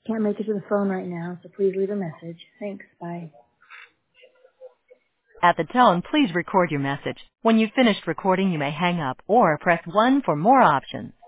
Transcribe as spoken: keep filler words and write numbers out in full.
Can't make it to the phone right now, so please leave a message. Thanks. Bye. At the tone, please record your message. When you've finished recording, you may hang up or press one for more options.